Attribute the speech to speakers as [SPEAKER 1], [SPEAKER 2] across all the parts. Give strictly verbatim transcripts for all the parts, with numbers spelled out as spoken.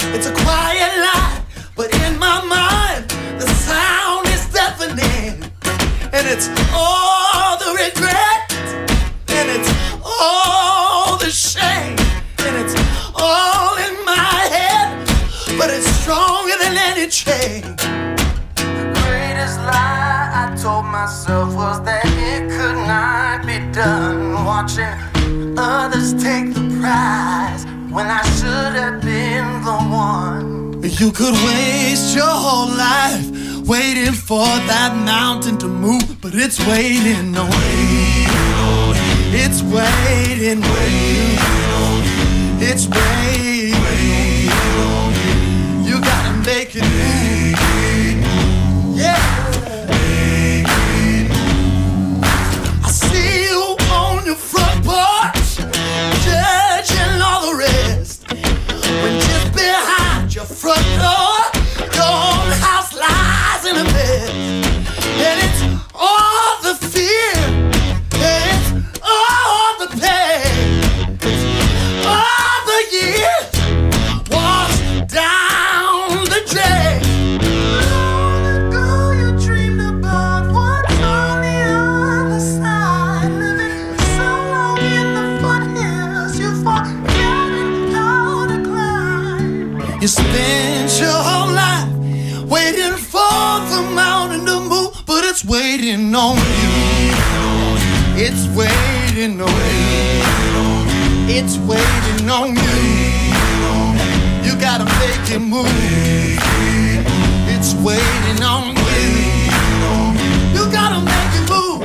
[SPEAKER 1] It's a quiet life, but in my mind, the sound is deafening. And it's all the regret, and it's all the shame, and it's all in my head, but it's stronger than any chain. The greatest lie I told myself was that it could not be done. Watching others take the prize when I should have been the one. You could waste your whole life waiting for that mountain to move, but it's waiting on you. It's waiting on you. It's waiting on you. You gotta make it move. Yeah. I see you on your front porch, judging all the rest, when just behind your front door, your own house lies in a mess. And it's all the fear, and it's all the pain, it's all the years washed down the drain. Long ago you dreamed about what's on the other side, living so long in the foothills you forgot how to climb. You spent your whole life waiting for the mountain to move, but it's waiting on you. It's waiting on you. It's waiting on you. You gotta make it move. It's waiting on you. You gotta make it move.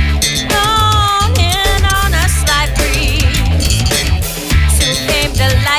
[SPEAKER 2] The light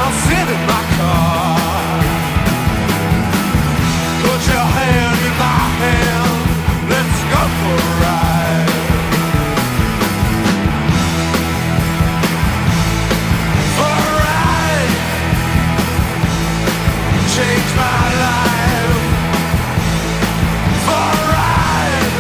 [SPEAKER 1] I'll sit in my car. Put your hand in my hand, let's go for a ride. For a ride, change my life. For a ride.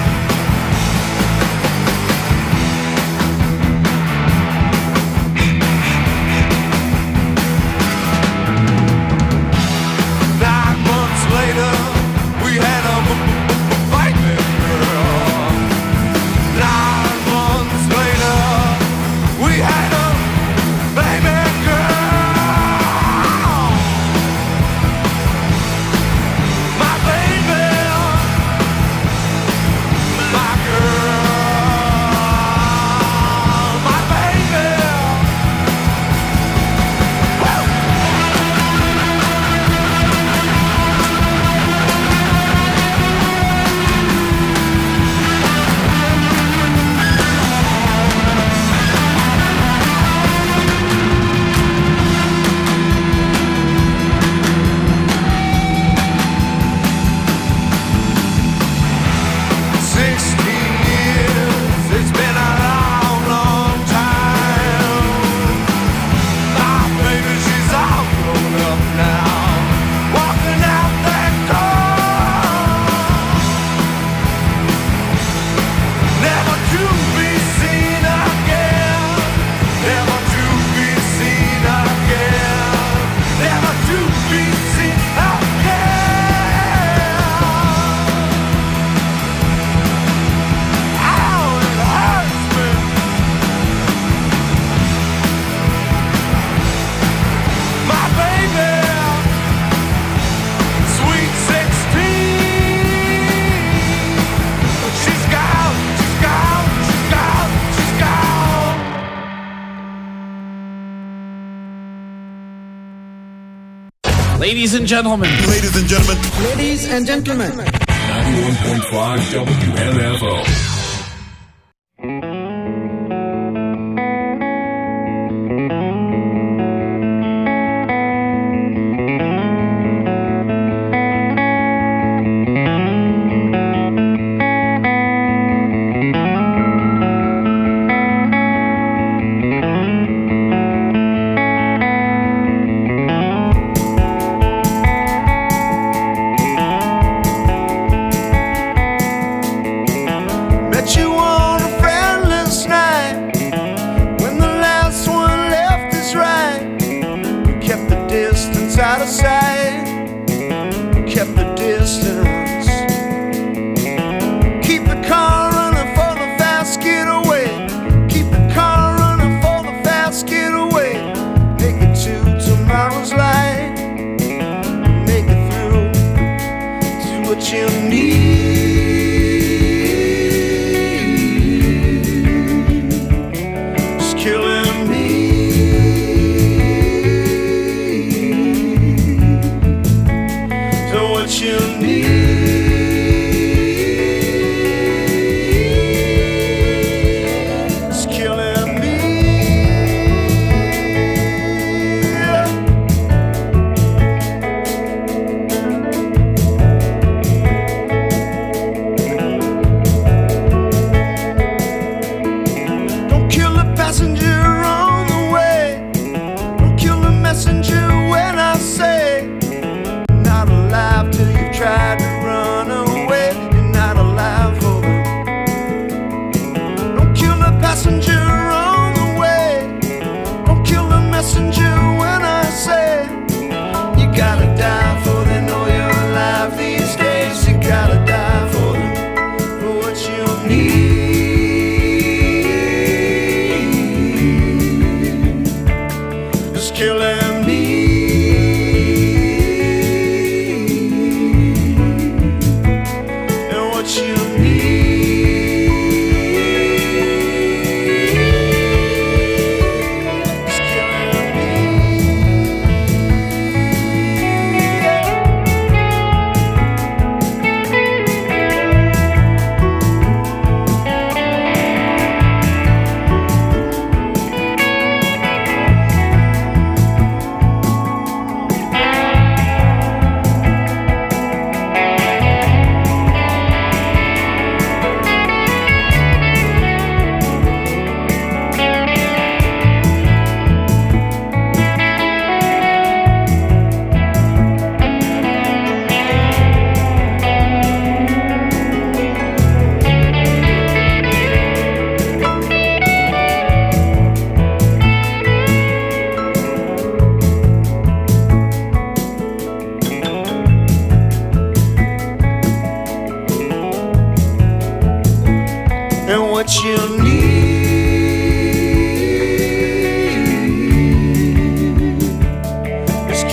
[SPEAKER 1] Nine months later, we had a baby girl. Nine months later, we had a baby girl. My baby, my girl, my baby. Sixteen years, it's been a long, long time. My baby, she's all grown up now, walking out that door, never to be seen again, never to be seen again, never to be seen again. Ow, it hurts me. My baby, sweet sixteen. She's gone, she's gone, she's gone, she's gone.
[SPEAKER 2] Ladies and gentlemen,
[SPEAKER 3] Ladies and gentlemen,
[SPEAKER 4] Ladies and gentlemen,
[SPEAKER 5] ninety-one point five W M F O.
[SPEAKER 1] Met you on a friendless night when the last one left his right. We kept the distance out of sight. We kept the distance. Keep the car running for the fast getaway. Keep the car running for the fast getaway. Make it to tomorrow's light. Make it through to what you need. It's killing me. So what you need. It's killing me. Don't kill the passenger on the way. Don't kill the messenger when I say you're not alive till you've tried to run away. You're not alive for them. Don't kill the passenger on the way. Don't kill the messenger when I say you gotta die for them. Know you're alive these days. You gotta die for them. For what you need. It's killing me.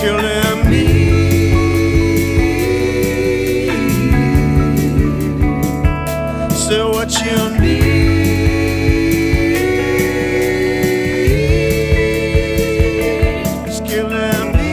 [SPEAKER 1] killing me. Say what you need. It's killing me.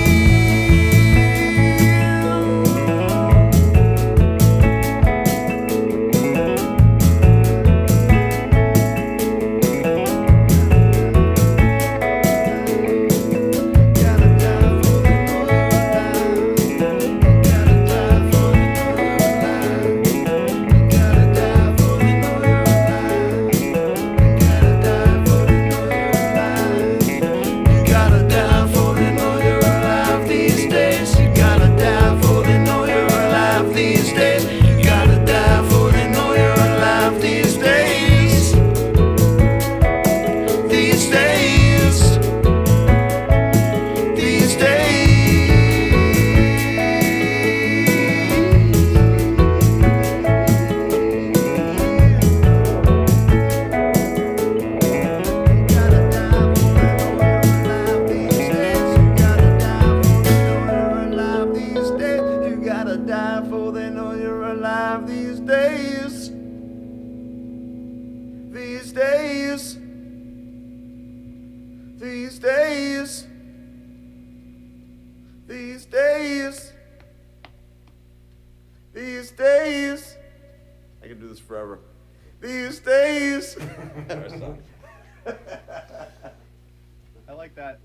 [SPEAKER 1] These days, these days, these days, these days. I can do this forever. These days.
[SPEAKER 3] I like that.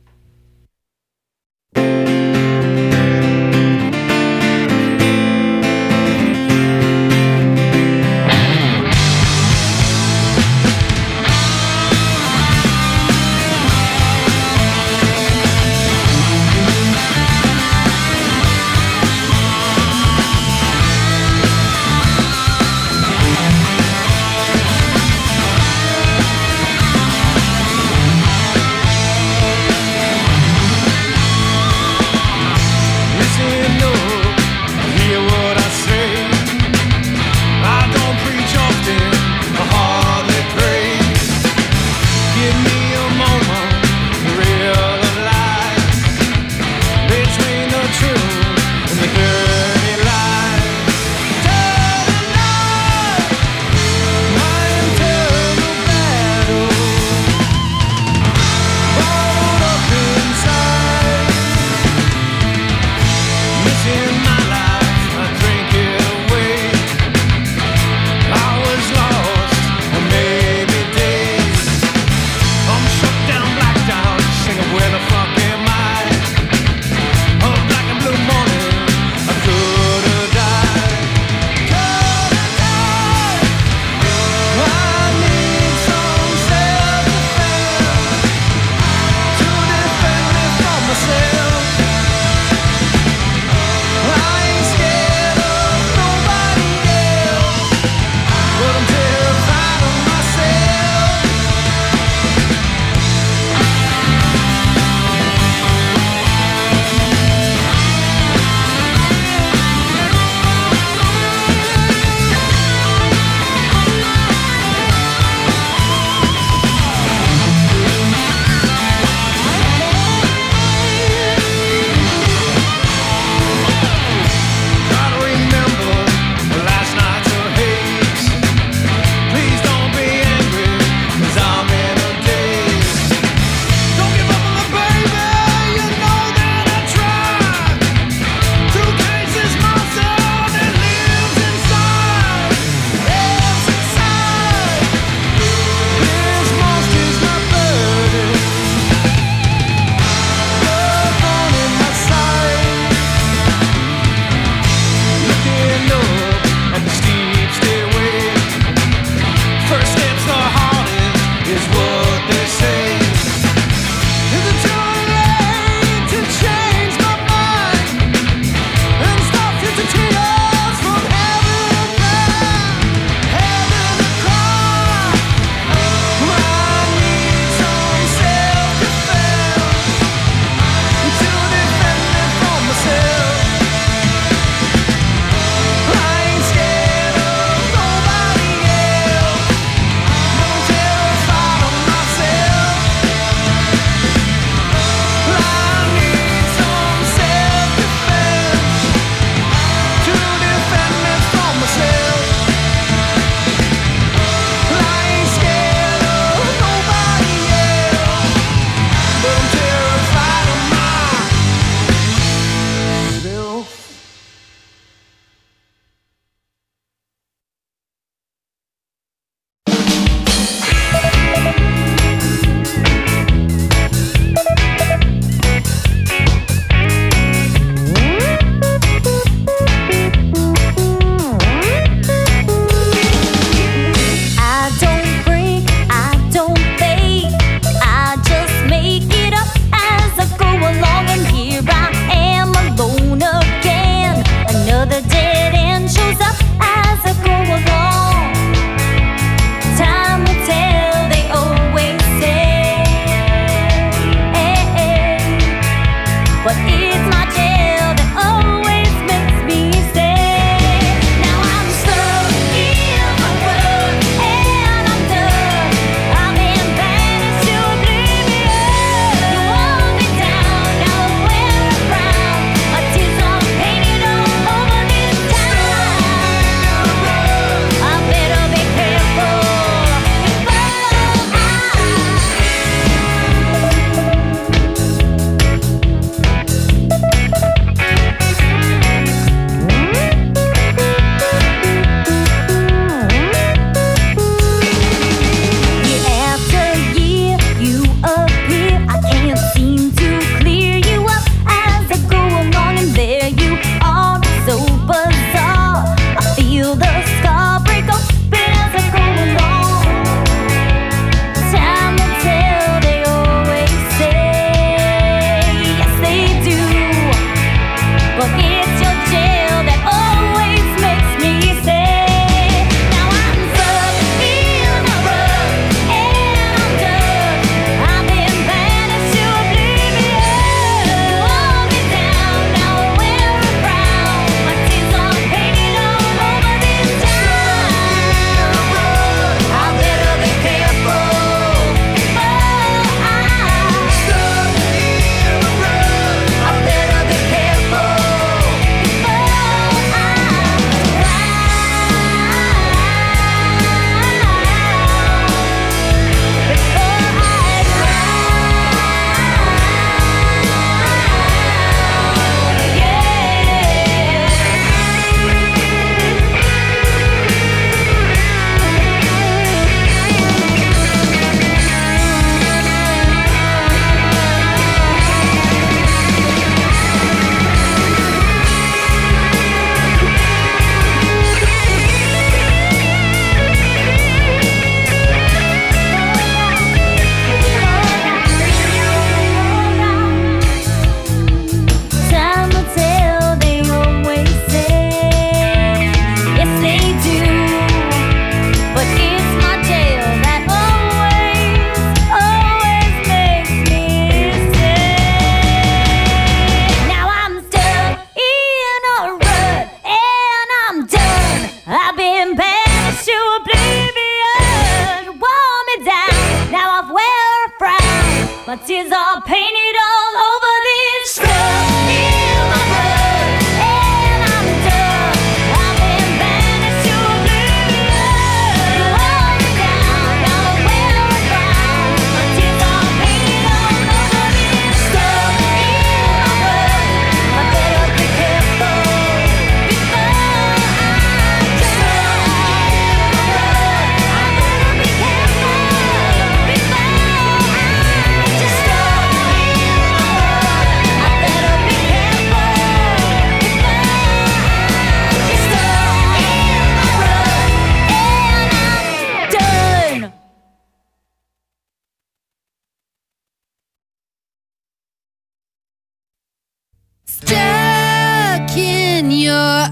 [SPEAKER 4] Stuck in your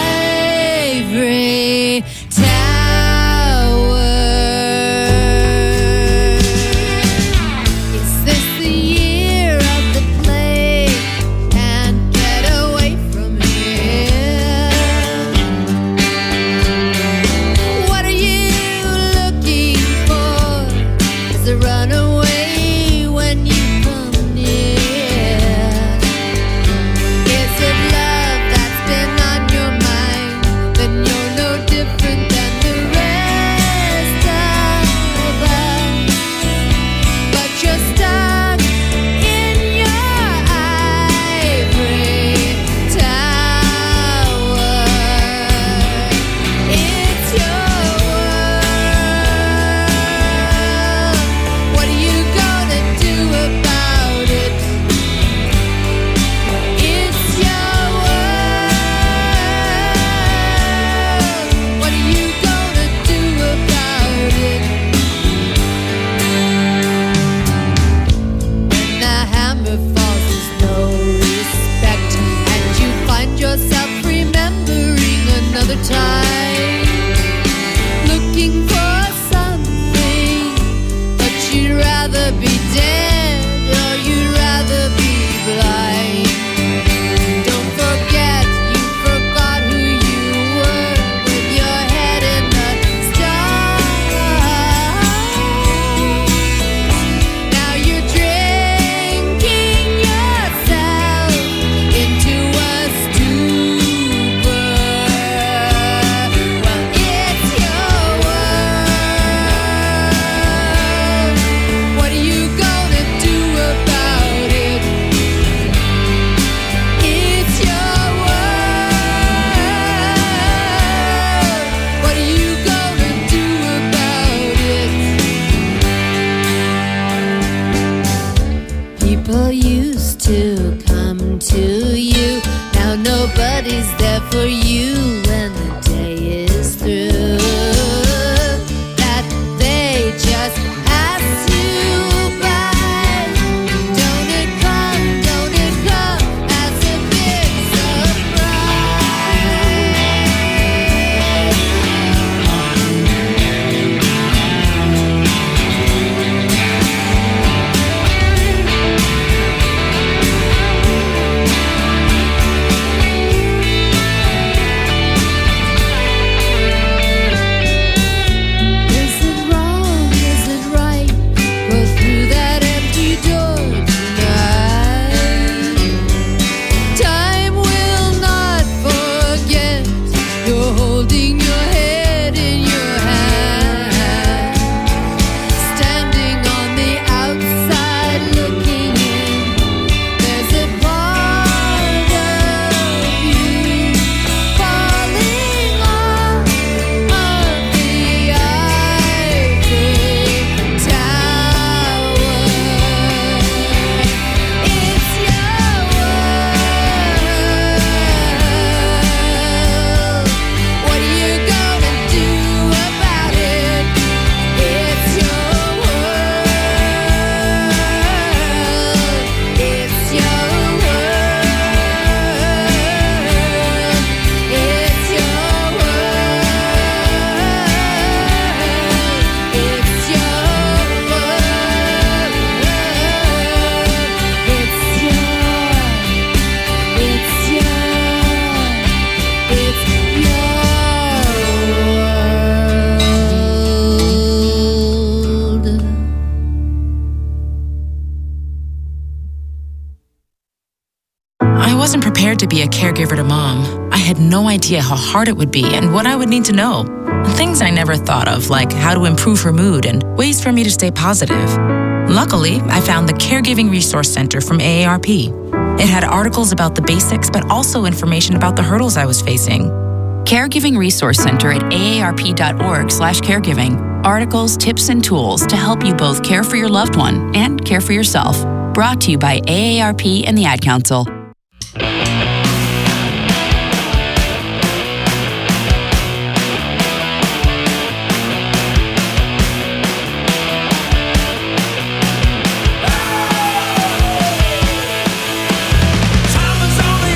[SPEAKER 4] ivory tower. Is this the year of the plague? Can't get away from here. What are you looking for? Is it runaway when you come near? Is it love that's been on your mind? Then you're no different than the rest of us. But you're stuck in your ivory tower. It's your world. What are you gonna do about it? It's your world. What are you gonna do about it? When the hammer falls, there's no respect, and you find yourself remembering another time, looking for something, but you'd rather be dead or you'd rather be blind. Don't forget you forgot who you were with your head in the stars. Now you're drinking yourself into a stupor. Well, it's your world. What are you gonna do about it? It's your world. What are you gonna do about it? People used to come to you. Now nobody's there for you when the day is through. That they just pass you by. Don't it come, don't it come as a big Is it wrong? Is it right? Go through that empty door tonight. Time will not forget. You're holding your head in your hand, standing on the outside looking in. There's a part of you falling off of the ivory tower. It's your world. What are you gonna do about it? It's your world. It's your world. It's your world. It's your world. It's your, it's your, it's your world.
[SPEAKER 6] I wasn't prepared to be a caregiver to Mom. I had no idea how hard it would be and what I would need to know. Things I never thought of, like how to improve her mood and ways for me to stay positive. Luckily, I found the Caregiving Resource Center from A A R P. It had articles about the basics, but also information about the hurdles I was facing.
[SPEAKER 7] Caregiving Resource Center at A A R P dot org slash caregiving. Articles, tips, and tools to help you both care for your loved one and care for yourself. Brought to you by A A R P and the Ad Council.
[SPEAKER 1] Time is only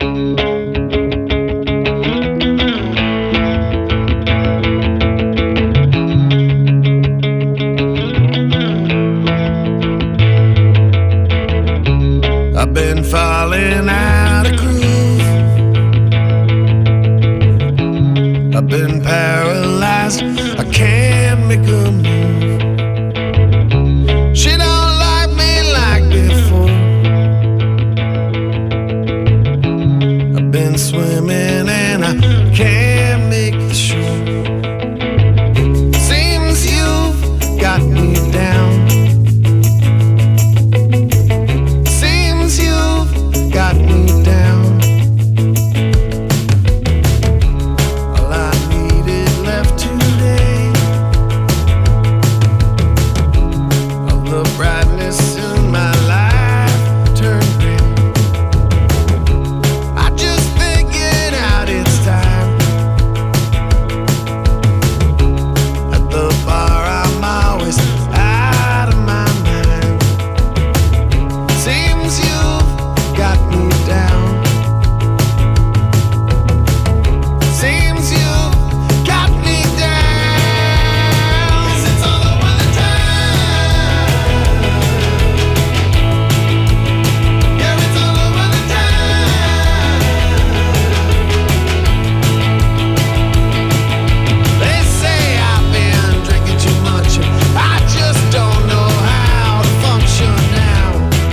[SPEAKER 1] I've been falling out of groove. I've been paralyzed. I can't make a move. She don't like me like before. I've been swimming and I can't make the shore. Seems you've got me down. Got me down. All I needed left today, all the brightness in my life turned gray. I just figured out it's time. At the bar I'm always out of my mind. Seems you've got me down. Seems you got me down. 'Cause it's all over the town. Yeah, it's all over the town. They say I've been drinking too much. I just don't know how to function now.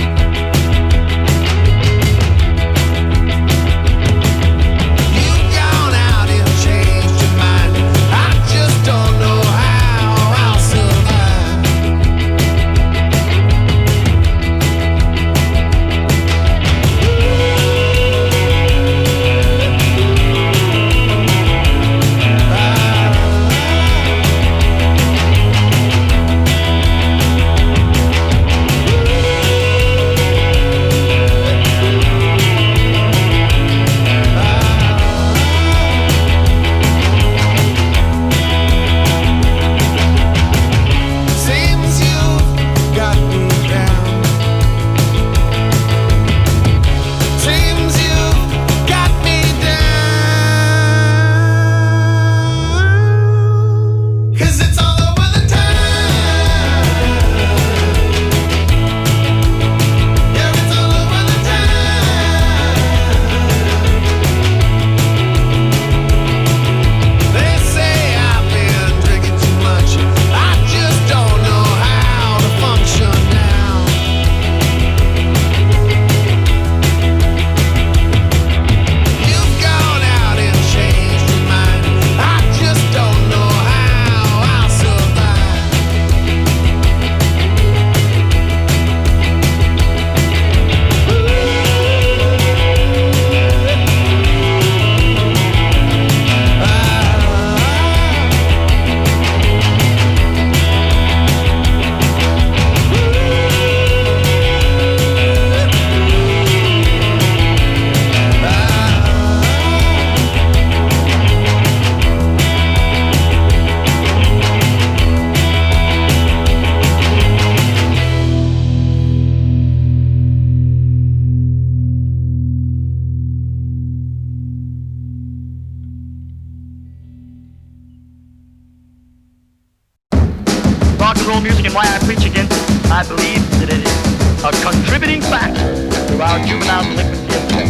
[SPEAKER 8] rock and roll music and why I preach against it. I believe that it is a contributing factor to our juvenile delinquency.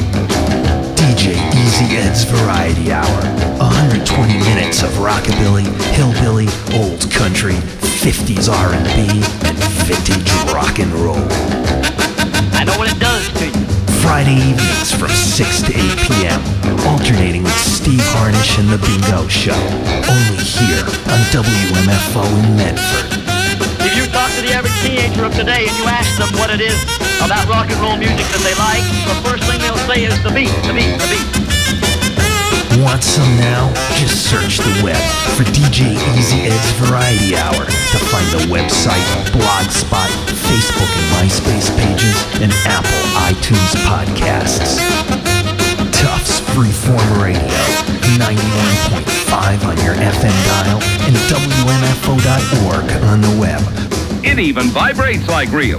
[SPEAKER 9] D J Easy Ed's Variety Hour. one hundred twenty minutes of rockabilly, hillbilly, old country, fifties R and B, and vintage rock and roll.
[SPEAKER 8] I know what it does to you.
[SPEAKER 9] Friday evenings from six to eight p.m. Alternating with Steve Harnish and The Bingo Show. Only here on W M F O in Medford.
[SPEAKER 8] If you talk to the average teenager of today and you ask them what it is about rock and roll music that they like, the first thing they'll say is the beat, the beat, the beat.
[SPEAKER 9] Want some now? Just search the web for D J Easy Ed's Variety Hour to find the website, Blogspot, Facebook and MySpace pages, and Apple iTunes podcasts. Tufts Freeform Radio, ninety-one point five on your F M dial, and W M F O dot org on the web.
[SPEAKER 5] It even vibrates like real.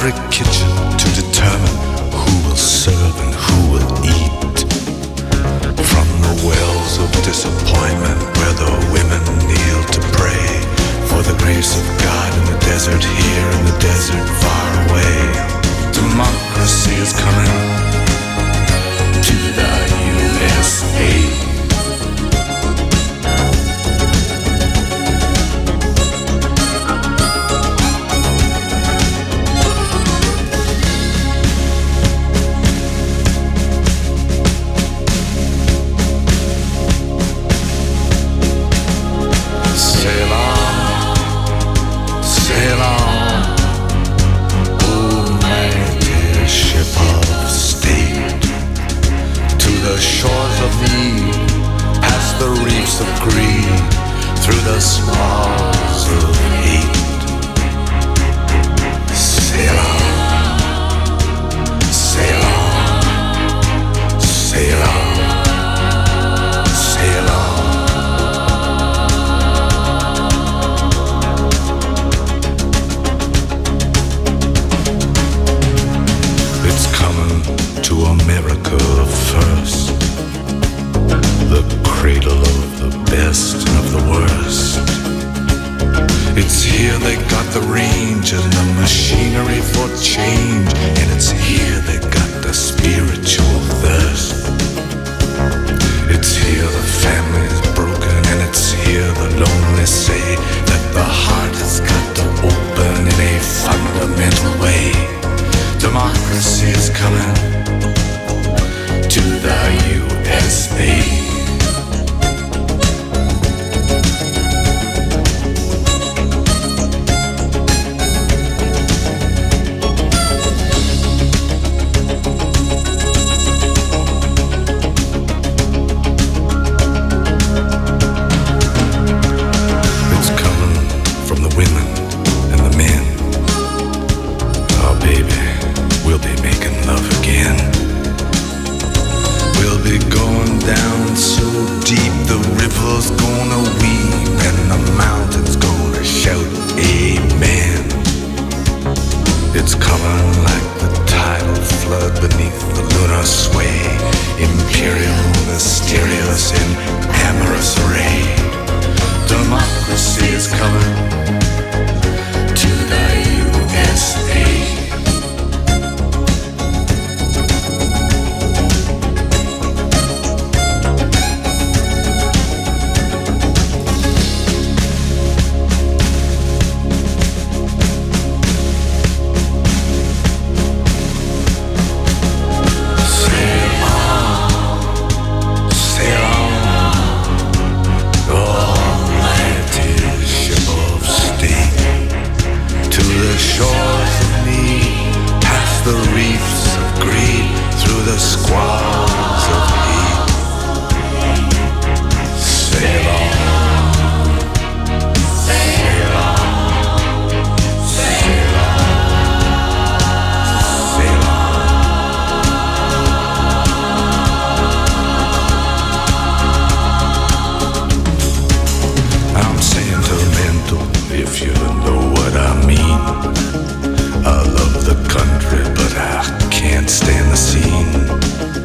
[SPEAKER 10] every kitchen to determine who will serve and who will eat. From the wells of disappointment where the women kneel to pray for the grace of God in the desert here, in the desert far away. Democracy is coming to the U S A. Of greed through the smiles of hate. Sail on, sail on, sail on, sail on. It's coming to America first, the cradle of the best and of the worst. It's here they got the range and the machinery for change, and it's here they got the spiritual thirst. It's here the family's broken, and it's here the lonely say that the heart has got to open in a fundamental way. Democracy is coming to the U S A. Stand the scene.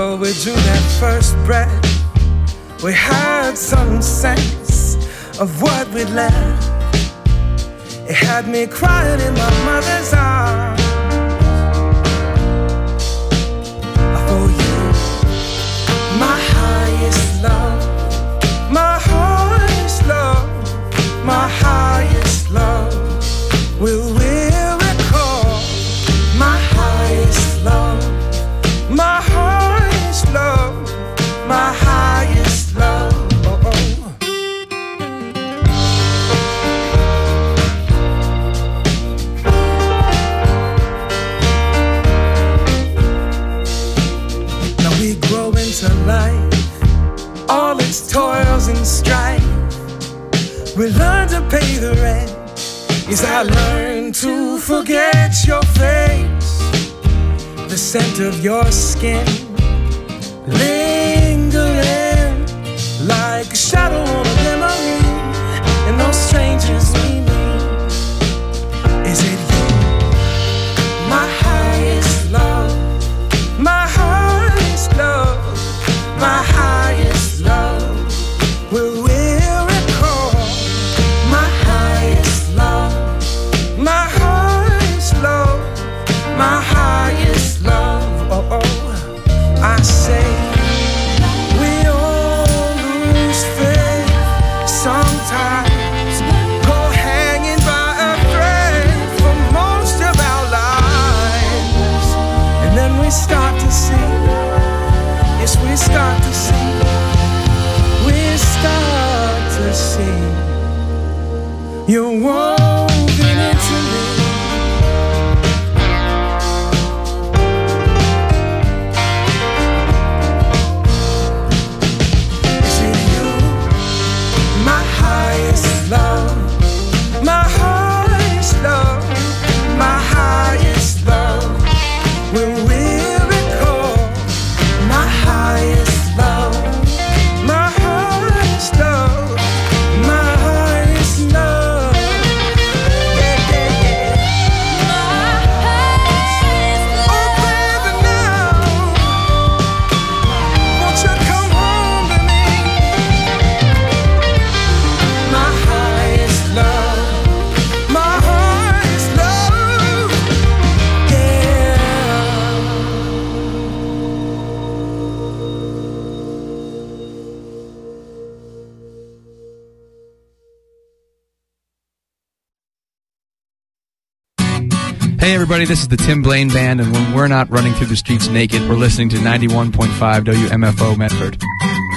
[SPEAKER 11] Well, we drew that first breath. We had some sense of what we'd left. It had me crying in my mother's arms. For you, my highest love, my highest love, my highest love. Will we recall my highest love, my highest love, my highest love. Oh, oh. Now we grow into life, all its toils and strife. We learn to pay the rent. Yes, I learned to forget your face, the scent of your skin lingering like a shadow on a memory, and those strangers we meet. Is it you, my highest love, my highest love, my highest love? Will we recall my highest love, my highest love, my highest love? Oh, oh. I say we all lose faith sometimes, go hanging by a thread for most of our lives, and then we start to see, yes, we start to see, we start to see you're woven into me. Love, my highest love, my highest love. When we recall my highest love, my highest love, my highest love. Yeah, yeah, yeah. My highest love. Oh, baby, now won't you come home to me? My highest love, my highest love, yeah.
[SPEAKER 12] Hey everybody, this is the Tim Blaine Band, and when we're not running through the streets naked, we're listening to ninety-one point five W M F O Medford.